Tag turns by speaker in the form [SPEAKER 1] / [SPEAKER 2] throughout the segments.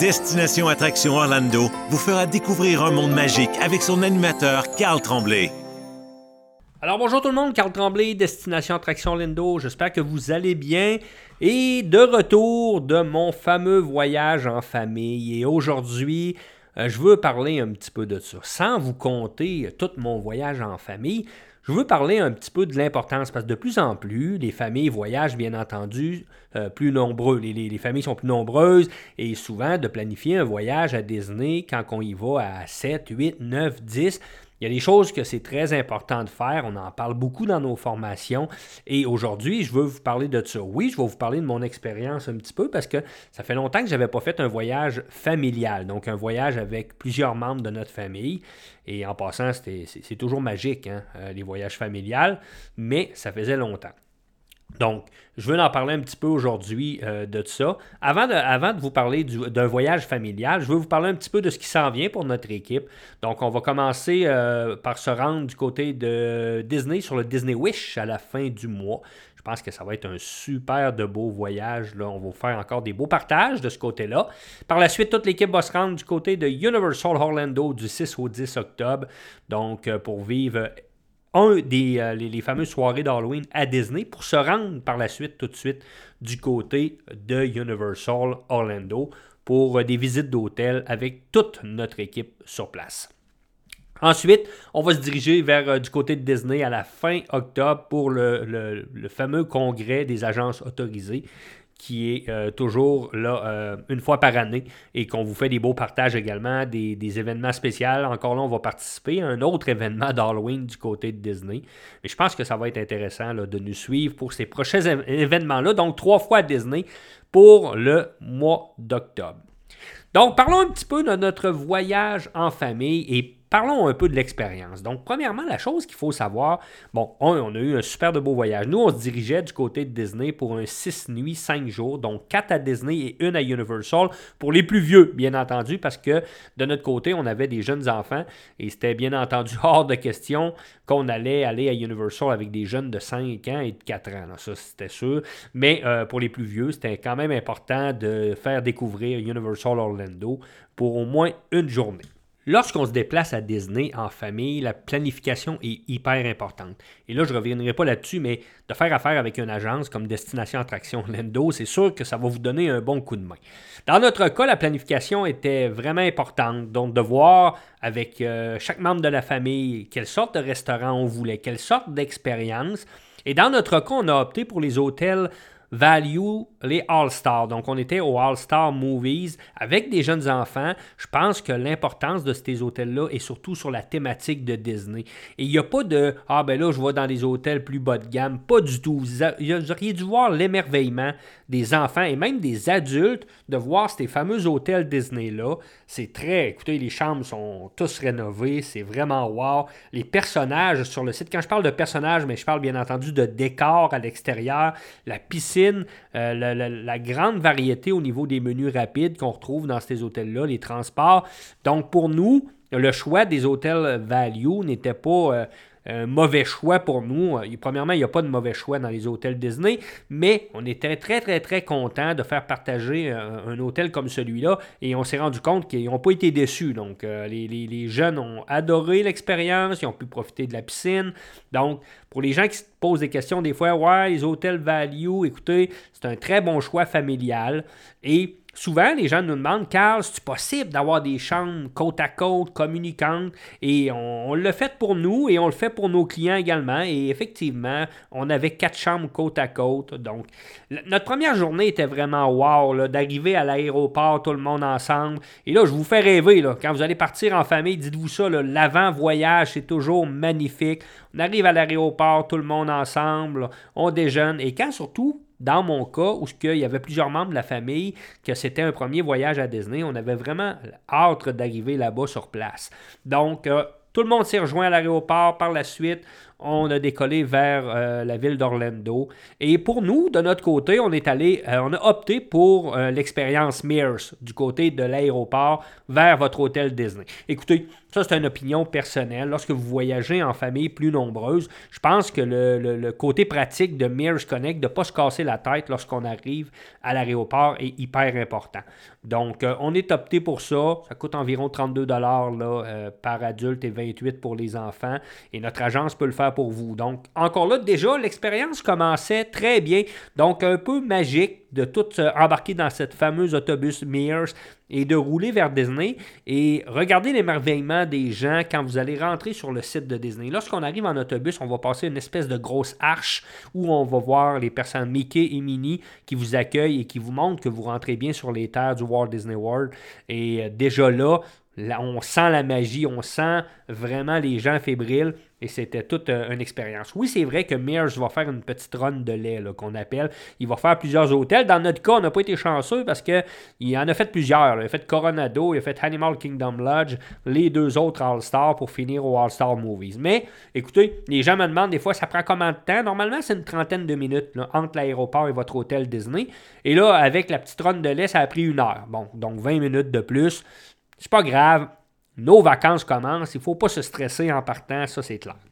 [SPEAKER 1] Destination Attraction Orlando vous fera découvrir un monde magique avec son animateur Carl Tremblay.
[SPEAKER 2] Alors bonjour tout le monde, Carl Tremblay, Destination Attraction Orlando, j'espère que vous allez bien et de retour de mon fameux voyage en famille et aujourd'hui, je veux parler un petit peu de ça, sans vous conter tout mon voyage en famille. Je veux parler un petit peu de l'importance parce que de plus en plus, les familles voyagent bien entendu plus nombreux. Les familles sont plus nombreuses et souvent de planifier un voyage à Disney quand on y va à 7, 8, 9, 10. Il y a des choses que c'est très important de faire. On en parle beaucoup dans nos formations. Et aujourd'hui, je veux vous parler de ça. Oui, je vais vous parler de mon expérience un petit peu parce que ça fait longtemps que je n'avais pas fait un voyage familial. Donc, un voyage avec plusieurs membres de notre famille. Et en passant, c'est toujours magique, hein, les voyages familiales. Mais ça faisait longtemps. Donc, je veux en parler un petit peu aujourd'hui de ça. Avant de vous parler d'un voyage familial, je veux vous parler un petit peu de ce qui s'en vient pour notre équipe. Donc, on va commencer par se rendre du côté de Disney sur le Disney Wish à la fin du mois. Je pense que ça va être un super de beau voyage. Là. On va faire encore des beaux partages de ce côté-là. Par la suite, toute l'équipe va se rendre du côté de Universal Orlando du 6 au 10 octobre. Donc, pour vivre les fameuses soirées d'Halloween à Disney pour se rendre par la suite, tout de suite, du côté de Universal Orlando pour des visites d'hôtel avec toute notre équipe sur place. Ensuite, on va se diriger vers du côté de Disney à la fin octobre pour le fameux congrès des agences autorisées qui est toujours là une fois par année et qu'on vous fait des beaux partages également, des événements spéciaux. Encore là, on va participer à un autre événement d'Halloween du côté de Disney. Mais je pense que ça va être intéressant là, de nous suivre pour ces prochains événements-là. Donc, 3 fois à Disney pour le mois d'octobre. Donc, parlons un petit peu de notre voyage en famille et parlons un peu de l'expérience. Donc, premièrement, la chose qu'il faut savoir, on a eu un super de beau voyage. Nous, on se dirigeait du côté de Disney pour un 6 nuits, 5 jours, donc 4 à Disney et 1 à Universal, pour les plus vieux, bien entendu, parce que de notre côté, on avait des jeunes enfants et c'était bien entendu hors de question qu'on allait aller à Universal avec des jeunes de 5 ans et de 4 ans. Là, ça, c'était sûr. Mais pour les plus vieux, c'était quand même important de faire découvrir Universal Orlando pour au moins une journée. Lorsqu'on se déplace à Disney en famille, la planification est hyper importante. Et là, je ne reviendrai pas là-dessus, mais de faire affaire avec une agence comme Destination Attraction Orlando, c'est sûr que ça va vous donner un bon coup de main. Dans notre cas, la planification était vraiment importante. Donc, de voir avec chaque membre de la famille quelle sorte de restaurant on voulait, quelle sorte d'expérience. Et dans notre cas, on a opté pour les hôtels Value, les All-Stars. Donc, on était au All-Star Movies avec des jeunes enfants. Je pense que l'importance de ces hôtels-là est surtout sur la thématique de Disney. Et il n'y a pas de « Ah, ben là, je vais dans des hôtels plus bas de gamme ». Pas du tout. Vous auriez dû voir l'émerveillement des enfants et même des adultes de voir ces fameux hôtels Disney-là. C'est très... Écoutez, les chambres sont tous rénovées. C'est vraiment wow. Les personnages sur le site, quand je parle de personnages, mais je parle bien entendu de décors à l'extérieur, la piscine, la grande variété au niveau des menus rapides qu'on retrouve dans ces hôtels-là, les transports. Donc, pour nous, le choix des hôtels Value n'était pas un mauvais choix pour nous. Premièrement, il n'y a pas de mauvais choix dans les hôtels Disney, mais on était très, très, très contents de faire partager un hôtel comme celui-là et on s'est rendu compte qu'ils n'ont pas été déçus. Donc, les jeunes ont adoré l'expérience, ils ont pu profiter de la piscine. Donc, pour les gens qui se posent des questions des fois, ouais, les hôtels Value, écoutez, c'est un très bon choix familial et souvent, les gens nous demandent, Carl, c'est possible d'avoir des chambres côte à côte, communicantes? Et on l'a fait pour nous et on le fait pour nos clients également. Et effectivement, on avait 4 chambres côte à côte. Donc, notre première journée était vraiment wow, là, d'arriver à l'aéroport, tout le monde ensemble. Et là, je vous fais rêver, là, quand vous allez partir en famille, dites-vous ça, là, l'avant-voyage, c'est toujours magnifique. On arrive à l'aéroport, tout le monde ensemble, là, on déjeune. Et quand surtout, dans mon cas, où il y avait plusieurs membres de la famille, que c'était un premier voyage à Disney, on avait vraiment hâte d'arriver là-bas sur place. Donc, tout le monde s'est rejoint à l'aéroport. Par la suite, on a décollé vers la ville d'Orlando. Et pour nous, de notre côté, on a opté pour l'expérience Mears du côté de l'aéroport vers votre hôtel Disney. Écoutez, ça c'est une opinion personnelle. Lorsque vous voyagez en famille plus nombreuse, je pense que le côté pratique de Mears Connect, de ne pas se casser la tête lorsqu'on arrive à l'aéroport est hyper important. Donc, on est opté pour ça. Ça coûte environ 32$ là, par adulte et 28$ pour les enfants. Et notre agence peut le faire pour vous. Donc, encore là, déjà, l'expérience commençait très bien. Donc, un peu magique de tout embarquer dans cette fameuse autobus Mears et de rouler vers Disney et regarder l'émerveillement des gens quand vous allez rentrer sur le site de Disney. Lorsqu'on arrive en autobus, on va passer une espèce de grosse arche où on va voir les personnes Mickey et Minnie qui vous accueillent et qui vous montrent que vous rentrez bien sur les terres du Walt Disney World. Et déjà là, on sent la magie, on sent vraiment les gens fébriles et c'était toute une expérience. Oui, c'est vrai que Mears va faire une petite run de lait là, qu'on appelle. Il va faire plusieurs hôtels. Dans notre cas, on n'a pas été chanceux parce qu'il en a fait plusieurs. Il a fait Coronado, il a fait Animal Kingdom Lodge, les 2 autres All-Star pour finir au All-Star Movies. Mais écoutez, les gens me demandent des fois, ça prend combien de temps? Normalement, c'est une 30aine de minutes là, entre l'aéroport et votre hôtel Disney. Et là, avec la petite run de lait, ça a pris 1 heure. Bon, donc 20 minutes de plus. C'est pas grave, nos vacances commencent, il ne faut pas se stresser en partant, ça c'est clair.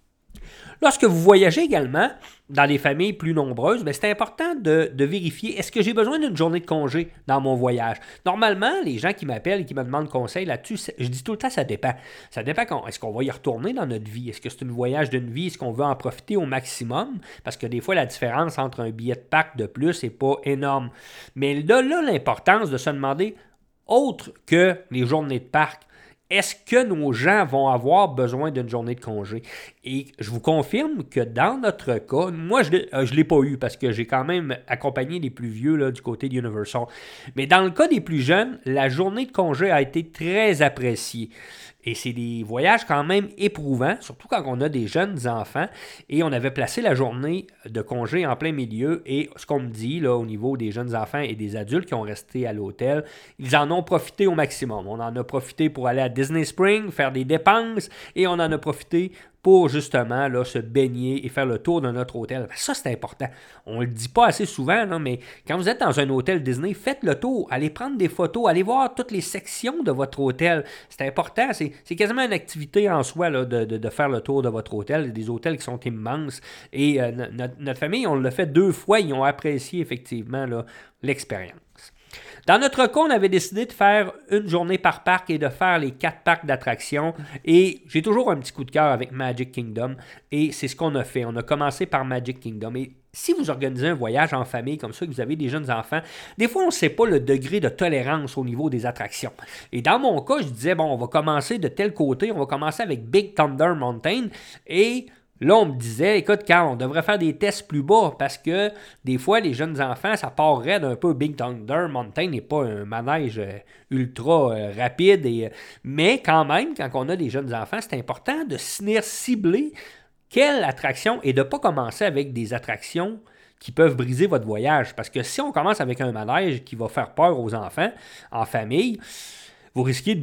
[SPEAKER 2] Lorsque vous voyagez également dans des familles plus nombreuses, bien, c'est important de vérifier, est-ce que j'ai besoin d'une journée de congé dans mon voyage? Normalement, les gens qui m'appellent et qui me demandent conseil là-dessus, je dis tout le temps, ça dépend. Ça dépend, est-ce qu'on va y retourner dans notre vie? Est-ce que c'est un voyage d'une vie? Est-ce qu'on veut en profiter au maximum? Parce que des fois, la différence entre un billet de parc de plus n'est pas énorme. Mais là, l'importance de se demander, autre que les journées de parc, est-ce que nos gens vont avoir besoin d'une journée de congé? Et je vous confirme que dans notre cas, moi, je ne l'ai pas eu parce que j'ai quand même accompagné les plus vieux là, du côté d'Universal. Mais dans le cas des plus jeunes, la journée de congé a été très appréciée. Et c'est des voyages quand même éprouvants, surtout quand on a des jeunes enfants. Et on avait placé la journée de congé en plein milieu. Et ce qu'on me dit là, au niveau des jeunes enfants et des adultes qui ont resté à l'hôtel, ils en ont profité au maximum. On en a profité pour aller à Disney Springs, faire des dépenses. Et on en a profité pour justement là, se baigner et faire le tour de notre hôtel. Ça, c'est important. On ne le dit pas assez souvent, non, mais quand vous êtes dans un hôtel Disney, faites le tour, allez prendre des photos, allez voir toutes les sections de votre hôtel. C'est important, c'est quasiment une activité en soi là, de faire le tour de votre hôtel. Il y a des hôtels qui sont immenses. Et notre famille, on l'a fait 2 fois, ils ont apprécié effectivement là, l'expérience. Dans notre cas, on avait décidé de faire une journée par parc et de faire les 4 parcs d'attractions. Et j'ai toujours un petit coup de cœur avec Magic Kingdom. Et c'est ce qu'on a fait. On a commencé par Magic Kingdom. Et si vous organisez un voyage en famille comme ça, que vous avez des jeunes enfants, des fois, on ne sait pas le degré de tolérance au niveau des attractions. Et dans mon cas, je disais, bon, on va commencer de tel côté. On va commencer avec Big Thunder Mountain. Et là, on me disait, écoute, Carl, on devrait faire des tests plus bas parce que des fois, les jeunes enfants, ça part raide un peu. Big Thunder Mountain n'est pas un manège ultra rapide. Mais quand même, quand on a des jeunes enfants, c'est important de venir cibler quelle attraction et de ne pas commencer avec des attractions qui peuvent briser votre voyage. Parce que si on commence avec un manège qui va faire peur aux enfants en famille, vous risquez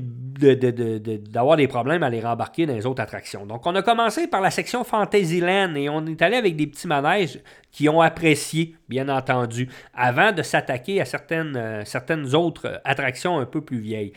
[SPEAKER 2] d'avoir des problèmes à les rembarquer dans les autres attractions. Donc, on a commencé par la section Fantasyland et on est allé avec des petits manèges qui ont apprécié, bien entendu, avant de s'attaquer à certaines autres attractions un peu plus vieilles.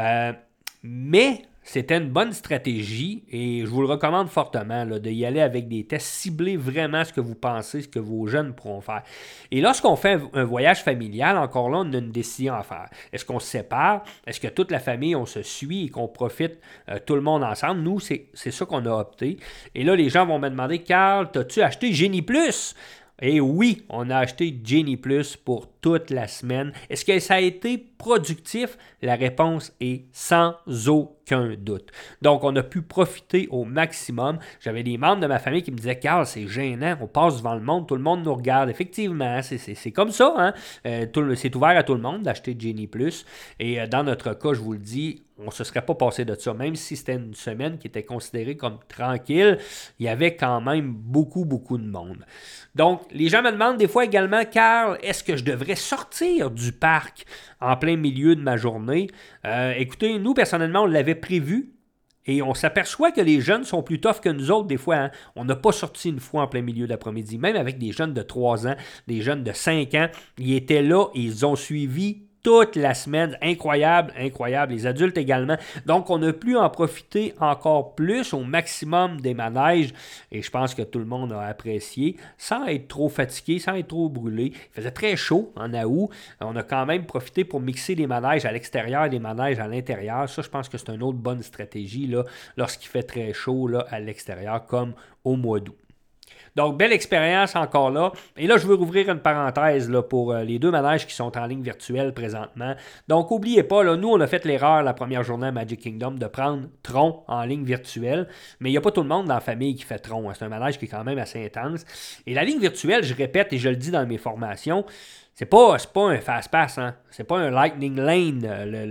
[SPEAKER 2] Mais c'était une bonne stratégie et je vous le recommande fortement là, d'y aller avec des tests, cibler vraiment ce que vous pensez, ce que vos jeunes pourront faire. Et lorsqu'on fait un voyage familial, encore là, on a une décision à faire. Est-ce qu'on se sépare? Est-ce que toute la famille, on se suit et qu'on profite tout le monde ensemble? Nous, c'est ça qu'on a opté. Et là, les gens vont me demander, Carl, t'as-tu acheté Genie Plus? Et oui, on a acheté Genie Plus pour toute la semaine. Est-ce que ça a été productif? La réponse est sans aucun doute. Donc, on a pu profiter au maximum. J'avais des membres de ma famille qui me disaient « Carl, c'est gênant, on passe devant le monde, tout le monde nous regarde. » Effectivement, c'est comme ça. Hein? C'est ouvert à tout le monde d'acheter Genie Plus. Et dans notre cas, je vous le dis, on ne se serait pas passé de ça. Même si c'était une semaine qui était considérée comme tranquille, il y avait quand même beaucoup de monde. Donc, les gens me demandent des fois également, Carl, est-ce que je devrais sortir du parc en plein milieu de ma journée? Écoutez, nous, personnellement, on l'avait prévu. Et on s'aperçoit que les jeunes sont plus tough que nous autres des fois. Hein. On n'a pas sorti une fois en plein milieu d'après-midi. Même avec des jeunes de 3 ans, des jeunes de 5 ans, ils étaient là et ils ont suivi toute la semaine. Incroyable, incroyable. Les adultes également. Donc, on a pu en profiter encore plus au maximum des manèges. Et je pense que tout le monde a apprécié, sans être trop fatigué, sans être trop brûlé. Il faisait très chaud en août. On a quand même profité pour mixer les manèges à l'extérieur et les manèges à l'intérieur. Ça, je pense que c'est une autre bonne stratégie là, lorsqu'il fait très chaud là, à l'extérieur, comme au mois d'août. Donc, belle expérience encore là. Et là, je veux rouvrir une parenthèse là, pour les 2 manèges qui sont en ligne virtuelle présentement. Donc, n'oubliez pas, là, nous, on a fait l'erreur la première journée à Magic Kingdom de prendre Tron en ligne virtuelle. Mais il n'y a pas tout le monde dans la famille qui fait Tron. Hein. C'est un manège qui est quand même assez intense. Et la ligne virtuelle, je répète et je le dis dans mes formations, c'est pas un fast-pass, hein? C'est pas un Lightning Lane,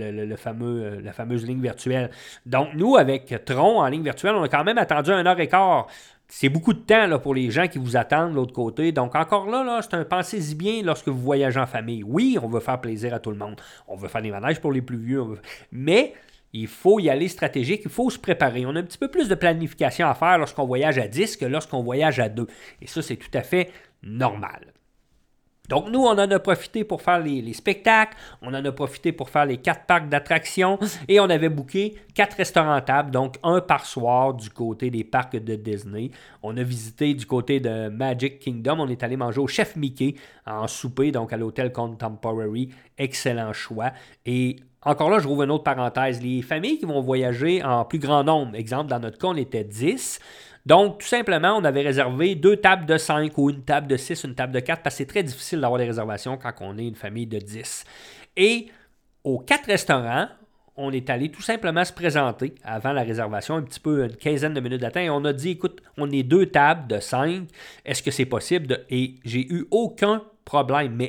[SPEAKER 2] la fameuse ligne virtuelle. Donc, nous, avec Tron en ligne virtuelle, on a quand même attendu 1h15. C'est beaucoup de temps là, pour les gens qui vous attendent de l'autre côté. Donc, encore là, c'est un pensez-y bien lorsque vous voyagez en famille. Oui, on veut faire plaisir à tout le monde. On veut faire des manèges pour les plus vieux. Mais il faut y aller stratégique. Il faut se préparer. On a un petit peu plus de planification à faire lorsqu'on voyage à 10 que lorsqu'on voyage à 2. Et ça, c'est tout à fait normal. Donc, nous, on en a profité pour faire les spectacles, on en a profité pour faire les 4 parcs d'attractions et on avait booké 4 restaurants tables, donc un par soir du côté des parcs de Disney. On a visité du côté de Magic Kingdom, on est allé manger au Chef Mickey en souper, donc à l'hôtel Contemporary. Excellent choix. Et encore là, je rouvre une autre parenthèse. Les familles qui vont voyager en plus grand nombre, exemple, dans notre cas, on était 10. Donc, tout simplement, on avait réservé 2 tables de 5 ou une table de 6, une table de 4, parce que c'est très difficile d'avoir des réservations quand on est une famille de 10. Et aux 4 restaurants, on est allé tout simplement se présenter avant la réservation, un petit peu, une quinzaine de minutes d'attente, et on a dit, écoute, on est 2 tables de 5, est-ce que c'est possible? Et j'ai eu aucun problème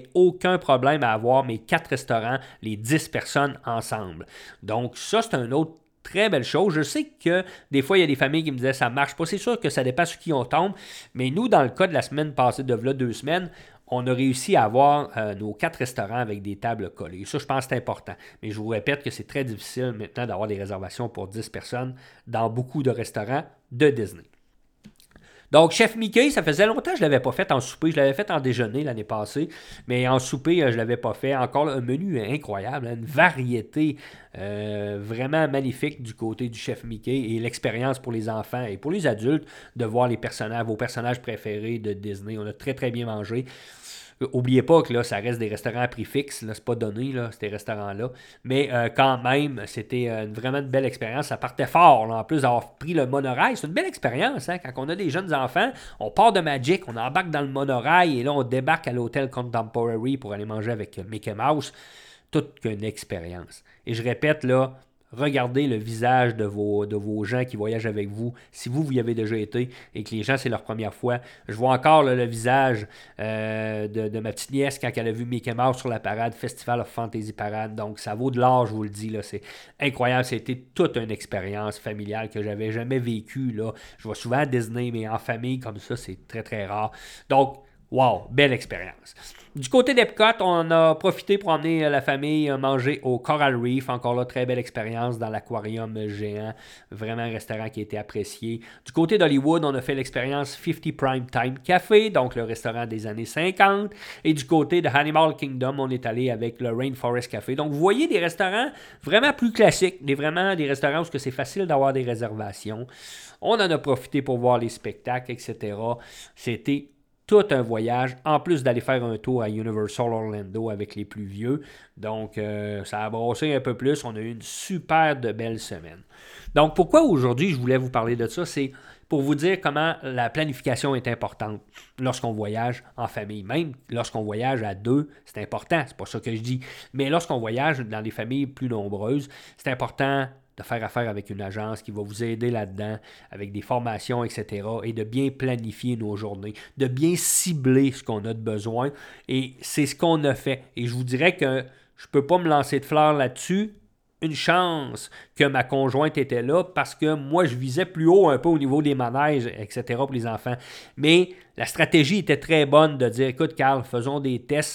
[SPEAKER 2] à avoir mes 4 restaurants, les 10 personnes ensemble. Donc, ça, c'est un autre très belle chose. Je sais que des fois, il y a des familles qui me disaient ça marche pas. C'est sûr que ça dépend sur qui on tombe. Mais nous, dans le cas de la semaine passée, de là 2 semaines, on a réussi à avoir nos 4 restaurants avec des tables collées. Ça, je pense que c'est important. Mais je vous répète que c'est très difficile maintenant d'avoir des réservations pour 10 personnes dans beaucoup de restaurants de Disney. Donc, Chef Mickey, ça faisait longtemps que je ne l'avais pas fait en souper. Je l'avais fait en déjeuner l'année passée, mais en souper, je ne l'avais pas fait. Encore un menu incroyable, une variété vraiment magnifique du côté du Chef Mickey et l'expérience pour les enfants et pour les adultes de voir vos personnages préférés de Disney. On a très, très bien mangé. N'oubliez pas que là, ça reste des restaurants à prix fixe. Là, c'est pas donné, là, ces restaurants-là. Mais quand même, c'était vraiment une belle expérience. Ça partait fort. Là, en plus d'avoir pris le monorail. C'est une belle expérience. Hein? Quand on a des jeunes enfants, on part de Magic, on embarque dans le monorail et là, on débarque à l'hôtel Contemporary pour aller manger avec Mickey Mouse. Toute qu'une expérience. Et je répète, là, regardez le visage de vos gens qui voyagent avec vous. Si vous y avez déjà été et que les gens, c'est leur première fois. Je vois encore là, le visage de ma petite nièce quand elle a vu Mickey Mouse sur la parade, Festival of Fantasy Parade. Donc, ça vaut de l'or, je vous le dis. Là, c'est incroyable. C'était toute une expérience familiale que j'avais jamais vécue. Là. Je vois souvent à Disney, mais en famille comme ça, c'est très, très rare. Donc, wow, belle expérience. Du côté d'Epcot, on a profité pour emmener la famille manger au Coral Reef. Encore là, très belle expérience dans l'aquarium géant. Vraiment un restaurant qui a été apprécié. Du côté d'Hollywood, on a fait l'expérience 50 Prime Time Café, donc le restaurant des années 50. Et du côté de Animal Kingdom, on est allé avec le Rainforest Café. Donc, vous voyez des restaurants vraiment plus classiques. Vraiment des restaurants où c'est facile d'avoir des réservations. On en a profité pour voir les spectacles, etc. C'était tout un voyage, en plus d'aller faire un tour à Universal Orlando avec les plus vieux. Donc, ça a brossé un peu plus. On a eu une super de belle semaine. Donc, pourquoi aujourd'hui je voulais vous parler de ça, c'est pour vous dire comment la planification est importante lorsqu'on voyage en famille. Même lorsqu'on voyage à 2, c'est important, c'est pas ça que je dis. Mais lorsqu'on voyage dans des familles plus nombreuses, c'est important de faire affaire avec une agence qui va vous aider là-dedans, avec des formations, etc., et de bien planifier nos journées, de bien cibler ce qu'on a de besoin, et c'est ce qu'on a fait. Et je vous dirais que je ne peux pas me lancer de fleurs là-dessus. Une chance que ma conjointe était là, parce que moi, je visais plus haut un peu au niveau des manèges, etc., pour les enfants. Mais la stratégie était très bonne de dire, écoute, Carl, faisons des tests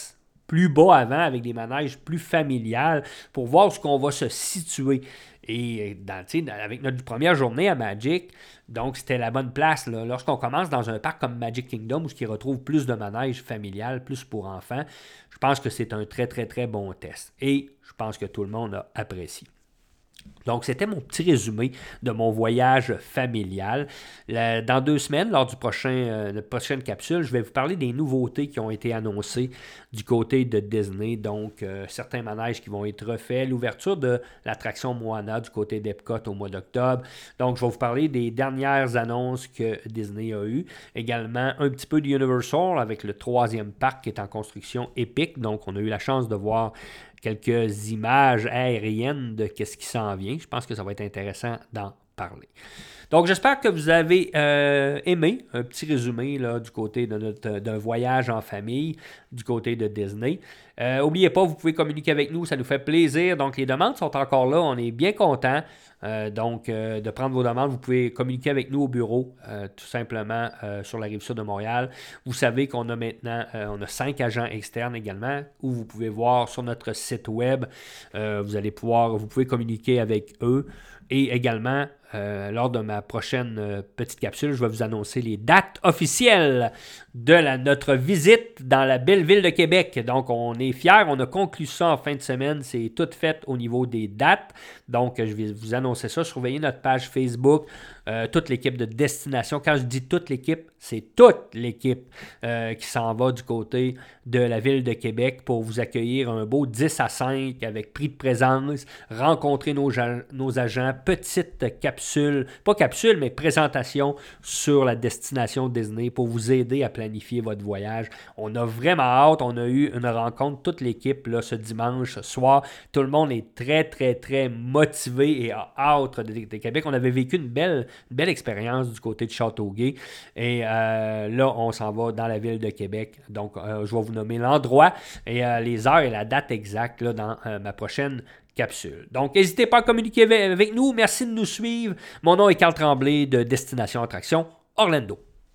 [SPEAKER 2] plus bas avant, avec des manèges plus familiales, pour voir où on va se situer. Et avec notre première journée à Magic, donc c'était la bonne place. Là. Lorsqu'on commence dans un parc comme Magic Kingdom, où il retrouve plus de manèges familiales, plus pour enfants, je pense que c'est un très, très, très bon test. Et je pense que tout le monde a apprécié. Donc, c'était mon petit résumé de mon voyage familial. Dans 2 semaines, lors du notre prochaine capsule, je vais vous parler des nouveautés qui ont été annoncées du côté de Disney. Donc, certains manèges qui vont être refaits, l'ouverture de l'attraction Moana du côté d'Epcot au mois d'octobre. Donc, je vais vous parler des dernières annonces que Disney a eues. Également, un petit peu de Universal avec le 3e parc qui est en construction Epic. Donc, on a eu la chance de voir quelques images aériennes de ce qui s'en vient. Je pense que ça va être intéressant d'en parler. Donc, j'espère que vous avez aimé un petit résumé là, du côté d'un voyage en famille du côté de Disney. N'oubliez pas, vous pouvez communiquer avec nous, ça nous fait plaisir. Donc, les demandes sont encore là, on est bien contents. De prendre vos demandes, vous pouvez communiquer avec nous au bureau, tout simplement sur la Rive-Sud de Montréal. Vous savez qu'on a maintenant, on a 5 agents externes également, où vous pouvez voir sur notre site web, vous pouvez communiquer avec eux. Et également, lors de ma prochaine petite capsule, je vais vous annoncer les dates officielles de notre visite dans la belle ville de Québec. Donc, on est fiers, on a conclu ça en fin de semaine, c'est tout fait au niveau des dates. Donc, je vais vous annoncer ça, surveillez notre page Facebook, toute l'équipe de destination. Quand je dis toute l'équipe, c'est toute l'équipe qui s'en va du côté de la ville de Québec pour vous accueillir un beau 10 à 5 avec prix de présence, rencontrer nos agents, petite capsule, pas capsule, mais présentation sur la destination Disney pour vous aider à planifier votre voyage. On a vraiment hâte, on a eu une rencontre, toute l'équipe là, ce dimanche soir. Tout le monde est très, très, très motivé et a hâte de Québec. On avait vécu une belle expérience du côté de Châteauguay. Et là, on s'en va dans la ville de Québec. Donc, je vais vous nommer l'endroit et les heures et la date exacte là, dans ma prochaine capsule. Donc, n'hésitez pas à communiquer avec nous. Merci de nous suivre. Mon nom est Carl Tremblay de Destination Attraction Orlando.